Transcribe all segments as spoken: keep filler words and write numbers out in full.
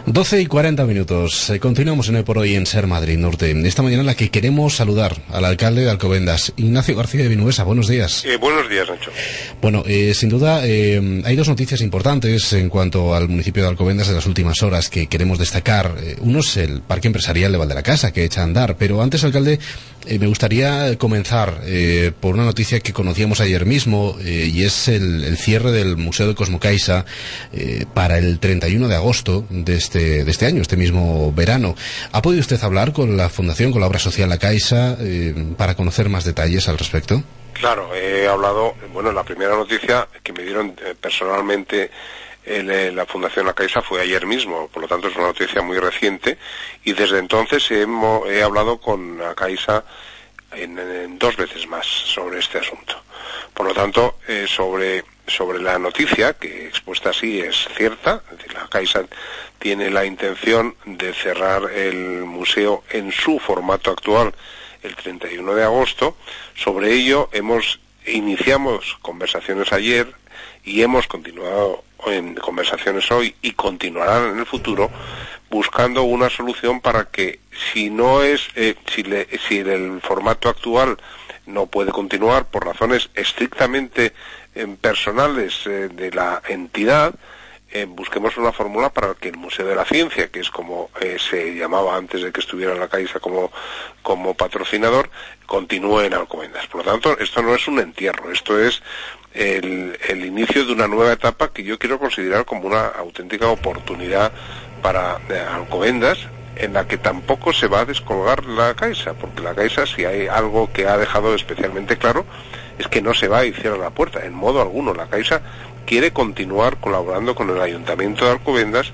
doce y cuarenta minutos. Eh, continuamos en Hoy por Hoy en Ser Madrid Norte. Esta mañana en la que queremos saludar al alcalde de Alcobendas, Ignacio García de Vinuesa. Buenos días. Eh, buenos días, Nacho. Bueno, eh, sin duda eh, hay dos noticias importantes en cuanto al municipio de Alcobendas de las últimas horas que queremos destacar. Eh, uno es el parque empresarial de Valdelacasa, que echa a andar. Pero antes, alcalde, eh, me gustaría comenzar eh, por una noticia que conocíamos ayer mismo, eh, y es el, el cierre del Museo de Cosmocaixa eh, para el treinta y uno de agosto de este, de este año, este mismo verano. ¿Ha podido usted hablar con la Fundación, con la obra social La Caixa, eh, para conocer más detalles al respecto? Claro, he hablado, bueno, la primera noticia que me dieron eh, personalmente el, eh, la Fundación La Caixa fue ayer mismo, por lo tanto es una noticia muy reciente, y desde entonces hemos, he hablado con La Caixa en, en dos veces más sobre este asunto. Por lo tanto, eh, sobre, sobre la noticia, que expuesta así es cierta, es decir, La Caixa tiene la intención de cerrar el museo en su formato actual el treinta y uno de agosto. Sobre ello hemos iniciamos conversaciones ayer y hemos continuado en conversaciones hoy y continuarán en el futuro buscando una solución para que si no es eh, si, le, si el formato actual no puede continuar por razones estrictamente eh, personales eh, de la entidad, Eh, busquemos una fórmula para que el Museo de la Ciencia, que es como eh, se llamaba antes de que estuviera en La Caixa como, como patrocinador, continúe en Alcobendas. Por lo tanto, esto no es un entierro, esto es el, el inicio de una nueva etapa que yo quiero considerar como una auténtica oportunidad para eh, Alcobendas, en la que tampoco se va a descolgar La Caixa, porque La Caixa, si hay algo que ha dejado especialmente claro, es que no se va y cierra la puerta, en modo alguno. La Caixa quiere continuar colaborando con el Ayuntamiento de Alcobendas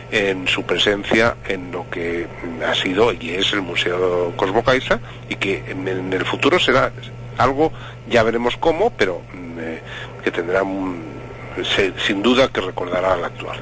en su presencia en lo que ha sido y es el Museo Cosmocaixa, y que en el futuro será algo, ya veremos cómo, pero eh, que tendrá un, se, sin duda que recordará al actual.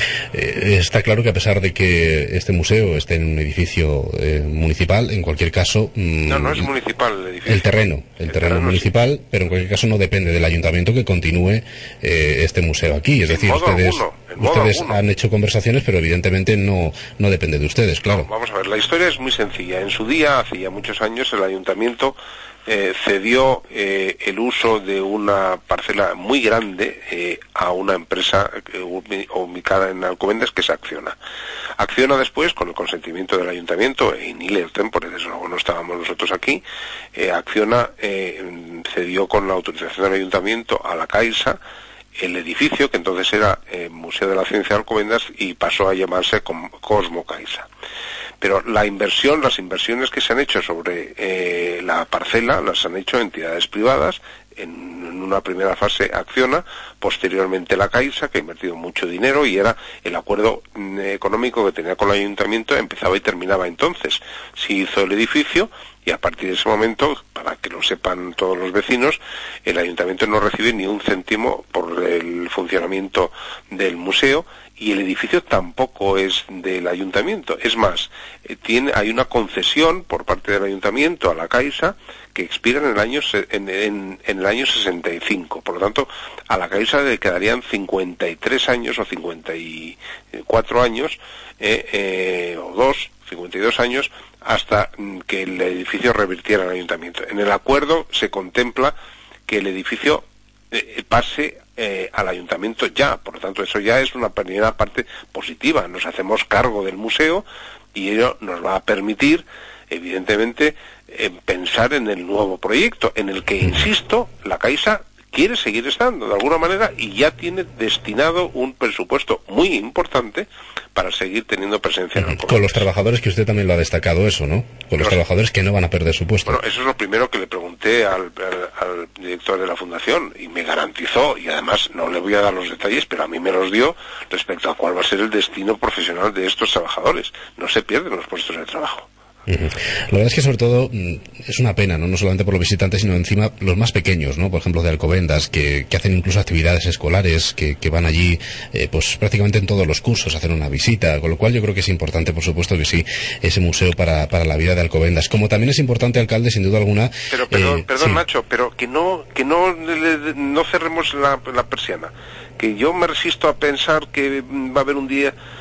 Eh, está claro que a pesar de que este museo esté en un edificio eh, municipal, en cualquier caso... Mmm, no, no es municipal el edificio. El terreno, el, el terreno, terreno municipal, sí. Pero en cualquier caso no depende del ayuntamiento que continúe eh, este museo aquí. Es en decir, modo ustedes, alguno, ustedes alguno. han hecho conversaciones, pero evidentemente no, no depende de ustedes, claro. No, vamos a ver, la historia es muy sencilla. En su día, hace ya muchos años, el ayuntamiento Eh, cedió eh, el uso de una parcela muy grande eh, a una empresa eh, ubicada en Alcobendas, que es Acciona. Acciona después, con el consentimiento del ayuntamiento, e in illo tempore, desde luego no estábamos nosotros aquí, eh, Acciona eh, cedió con la autorización del ayuntamiento a La Caixa el edificio, que entonces era eh, Museo de la Ciencia de Alcobendas, y pasó a llamarse Cosmocaixa. Pero la inversión, las inversiones que se han hecho sobre eh, la parcela, las han hecho entidades privadas, en, en una primera fase Acciona, posteriormente La Caixa, que ha invertido mucho dinero, y era el acuerdo eh, económico que tenía con el ayuntamiento, empezaba y terminaba entonces. Se hizo el edificio, y a partir de ese momento, para que lo sepan todos los vecinos, el ayuntamiento no recibe ni un céntimo por el funcionamiento del museo, y el edificio tampoco es del ayuntamiento. Es más, eh, tiene, hay una concesión por parte del ayuntamiento a La Caixa que expira en el año en, en, en el año sesenta y cinco. Por lo tanto, a La Caixa le quedarían cincuenta y tres años o cincuenta y cuatro años eh, eh, o dos, cincuenta y dos años hasta que el edificio revirtiera al ayuntamiento. En el acuerdo se contempla que el edificio eh, pase Eh, al ayuntamiento ya, por lo tanto eso ya es una primera parte positiva. Nos hacemos cargo del museo y ello nos va a permitir, evidentemente, eh, pensar en el nuevo proyecto, en el que, insisto, La Caixa quiere seguir estando de alguna manera y ya tiene destinado un presupuesto muy importante para seguir teniendo presencia en el comercio. Con los trabajadores, que usted también lo ha destacado eso, ¿no? Con los, los trabajadores que no van a perder su puesto. Bueno, eso es lo primero que le pregunté al, al, al director de la fundación, y me garantizó, y además no le voy a dar los detalles, pero a mí me los dio, respecto a cuál va a ser el destino profesional de estos trabajadores. No se pierden los puestos de trabajo. Uh-huh. La verdad es que sobre todo es una pena, ¿no? No solamente por los visitantes, sino encima los más pequeños, ¿no? Por ejemplo, de Alcobendas, que, que hacen incluso actividades escolares, que, que van allí eh, pues prácticamente en todos los cursos a hacer una visita, con lo cual yo creo que es importante, por supuesto que sí, ese museo para, para la vida de Alcobendas. Como también es importante, alcalde, sin duda alguna... Pero perdón, eh, perdón sí. Nacho, pero que no que no, no cerremos la, la persiana. Que yo me resisto a pensar que va a haber un día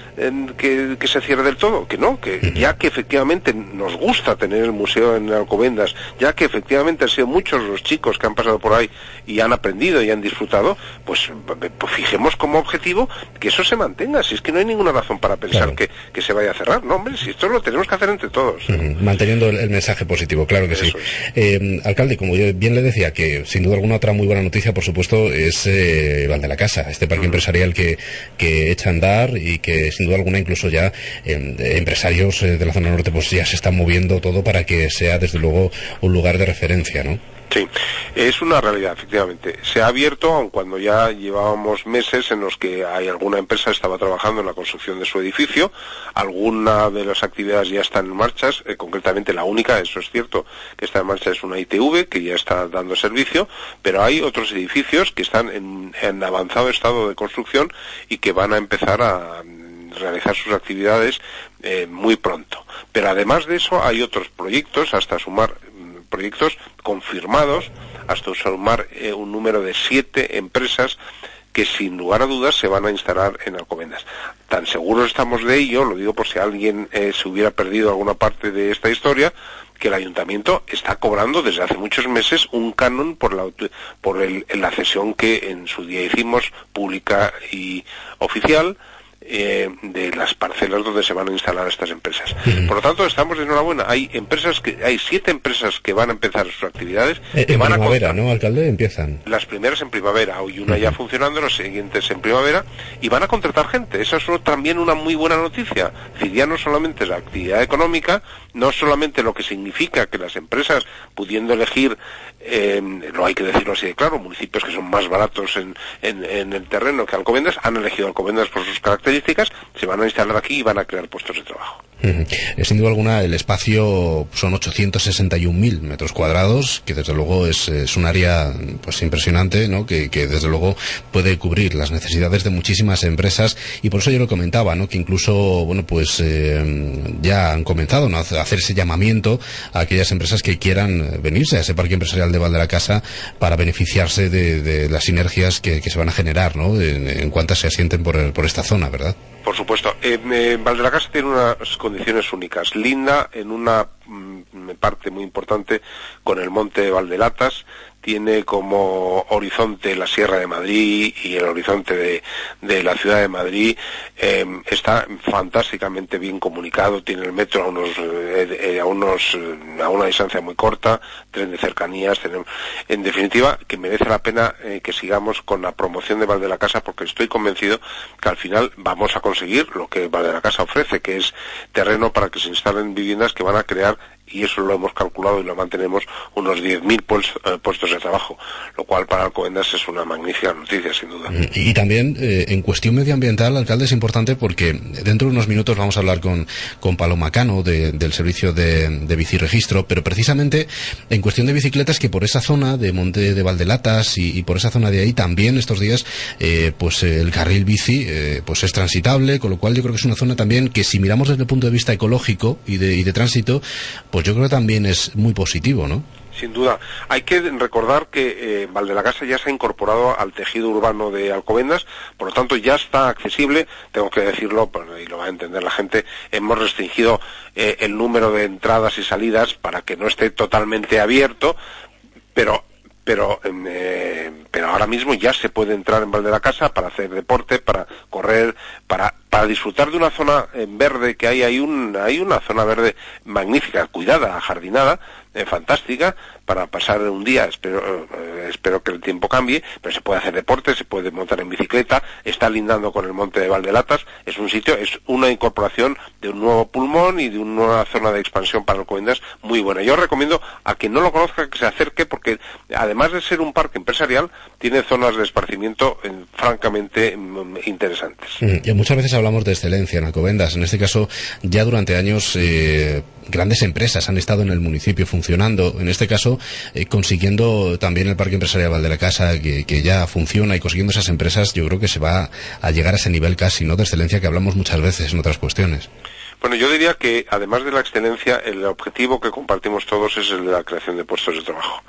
en, que, que se cierre del todo, que no, que ya que efectivamente nos gusta tener el museo en Alcobendas, ya que efectivamente han sido muchos los chicos que han pasado por ahí y han aprendido y han disfrutado, pues, pues fijemos como objetivo que eso se mantenga, si es que no hay ninguna razón para pensar claro. que, que se vaya a cerrar, no hombre, si esto lo tenemos que hacer entre todos. Uh-huh. Manteniendo el, el mensaje positivo, claro que eso sí. Es. Eh, alcalde, como yo bien le decía, que sin duda alguna otra muy buena noticia, por supuesto, es eh, Val de la Casa, este parque uh-huh. empresarial que, que echa a andar y que sin duda alguna incluso ya eh, empresarios eh, de la zona norte pues ya se están moviendo todo para que sea desde luego un lugar de referencia, ¿no? Sí, es una realidad, efectivamente. Se ha abierto, aun cuando ya llevábamos meses en los que hay alguna empresa que estaba trabajando en la construcción de su edificio, alguna de las actividades ya están en marcha, eh, concretamente la única, eso es cierto, que está en marcha es una I T V, que ya está dando servicio, pero hay otros edificios que están en, en avanzado estado de construcción y que van a empezar a realizar sus actividades eh, muy pronto. Pero además de eso hay otros proyectos, hasta sumar proyectos confirmados, hasta sumar eh, un número de siete empresas que sin lugar a dudas se van a instalar en Alcobendas. Tan seguros estamos de ello, lo digo por si alguien eh, se hubiera perdido alguna parte de esta historia, que el ayuntamiento está cobrando desde hace muchos meses un canon por la por el, la cesión que en su día hicimos pública y oficial, Eh, de las parcelas donde se van a instalar estas empresas. Uh-huh. Por lo tanto, estamos de enhorabuena. Hay empresas que, hay siete empresas que van a empezar sus actividades. Eh, que en van primavera, a ¿no, alcalde? Empiezan. Las primeras en primavera, hoy una uh-huh. ya funcionando, las siguientes en primavera, y van a contratar gente. Esa es también una muy buena noticia. Es decir, ya no solamente la actividad económica, no solamente lo que significa que las empresas, pudiendo elegir, eh, lo hay que decirlo así de claro, municipios que son más baratos en, en, en el terreno que Alcobendas, han elegido Alcobendas por sus características, se van a instalar aquí y van a crear puestos de trabajo. Uh-huh. Sin duda alguna, el espacio son ochocientos sesenta y un mil metros cuadrados, que desde luego es, es un área pues impresionante, ¿no? Que, que desde luego puede cubrir las necesidades de muchísimas empresas, y por eso yo lo comentaba, ¿no? Que incluso, bueno, pues eh, ya han comenzado, ¿no? a hacer ese llamamiento a aquellas empresas que quieran venirse a ese parque empresarial de Val de la Casa para beneficiarse de, de las sinergias que, que se van a generar, ¿no? En, en cuantas se asienten por, por esta zona, ¿verdad? Por supuesto. Eh, eh, Val de la Casa tiene unas condiciones únicas. Linda en una mm, parte muy importante con el monte de Valdelatas, tiene como horizonte la Sierra de Madrid y el horizonte de, de la ciudad de Madrid, eh, está fantásticamente bien comunicado, tiene el metro a unos, eh, a unos, a una distancia muy corta, tren de cercanías, tenemos, en definitiva, que merece la pena eh, que sigamos con la promoción de Val de la Casa, porque estoy convencido que al final vamos a conseguir lo que Val de la Casa ofrece, que es terreno para que se instalen viviendas que van a crear, y eso lo hemos calculado y lo mantenemos, unos diez mil puestos de trabajo, lo cual para Alcobendas es una magnífica noticia, sin duda. Y, y también, eh, en cuestión medioambiental, alcalde, es importante porque dentro de unos minutos vamos a hablar con, con Paloma Cano de, del servicio de, de biciregistro, pero precisamente en cuestión de bicicletas, que por esa zona de Monte de Valdelatas y, y por esa zona de ahí también estos días, eh, pues eh, el carril bici eh, pues es transitable, con lo cual yo creo que es una zona también que, si miramos desde el punto de vista ecológico y de, y de tránsito, pues yo creo que también es muy positivo, ¿no? Sin duda. Hay que recordar que eh, Val de la Casa ya se ha incorporado al tejido urbano de Alcobendas, por lo tanto ya está accesible, tengo que decirlo, y lo va a entender la gente, hemos restringido eh, el número de entradas y salidas para que no esté totalmente abierto, pero pero eh, pero ahora mismo ya se puede entrar en Val de la Casa para hacer deporte, para correr, para para disfrutar de una zona verde que hay, hay un hay una zona verde magnífica, cuidada, ajardinada, eh, fantástica, para pasar un día. Espero eh, espero que el tiempo cambie, pero se puede hacer deporte, se puede montar en bicicleta, está lindando con el monte de Valdelatas, es un sitio, es una incorporación de un nuevo pulmón y de una nueva zona de expansión para Alcobendas muy buena. Yo recomiendo a quien no lo conozca que se acerque, porque además de ser un parque empresarial, tiene zonas de esparcimiento eh, francamente mm, interesantes. Y muchas veces hablamos de excelencia en Alcobendas. En este caso, ya durante años eh, grandes empresas han estado en el municipio funcionando. En este caso, eh, consiguiendo también el Parque Empresarial Val de la Casa, que, que ya funciona, y consiguiendo esas empresas, yo creo que se va a llegar a ese nivel casi, ¿no?, de excelencia que hablamos muchas veces en otras cuestiones. Bueno, yo diría que además de la excelencia, el objetivo que compartimos todos es el de la creación de puestos de trabajo.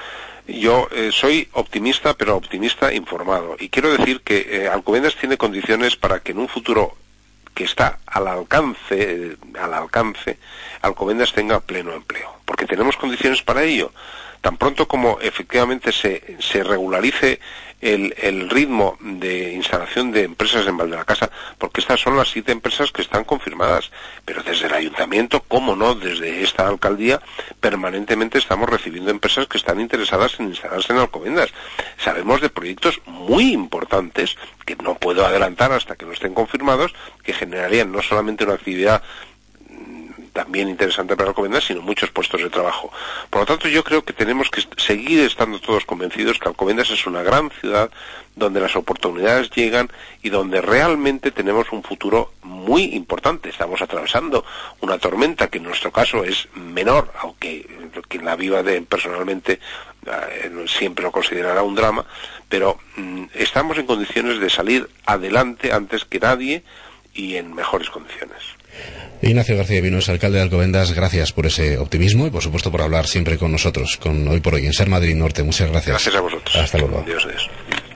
Yo eh, soy optimista, pero optimista informado, y quiero decir que eh, Alcobendas tiene condiciones para que en un futuro que está al alcance, al alcance, Alcobendas tenga pleno empleo, porque tenemos condiciones para ello. Tan pronto como efectivamente se, se regularice el, el ritmo de instalación de empresas en Valdelacasa, porque estas son las siete empresas que están confirmadas, pero desde el ayuntamiento, cómo no, desde esta alcaldía, permanentemente estamos recibiendo empresas que están interesadas en instalarse en Alcobendas. Sabemos de proyectos muy importantes, que no puedo adelantar hasta que no estén confirmados, que generarían no solamente una actividad también interesante para Alcobendas, sino muchos puestos de trabajo. Por lo tanto, yo creo que tenemos que seguir estando todos convencidos que Alcobendas es una gran ciudad donde las oportunidades llegan y donde realmente tenemos un futuro muy importante. Estamos atravesando una tormenta que en nuestro caso es menor, aunque quien la viva de, personalmente eh, siempre lo considerará un drama, pero mm, estamos en condiciones de salir adelante antes que nadie y en mejores condiciones. Ignacio García Vinuesa, alcalde de Alcobendas, gracias por ese optimismo y por supuesto por hablar siempre con nosotros, con Hoy por Hoy en Ser Madrid Norte. Muchas gracias. Gracias a vosotros. Hasta luego. Adiós, adiós.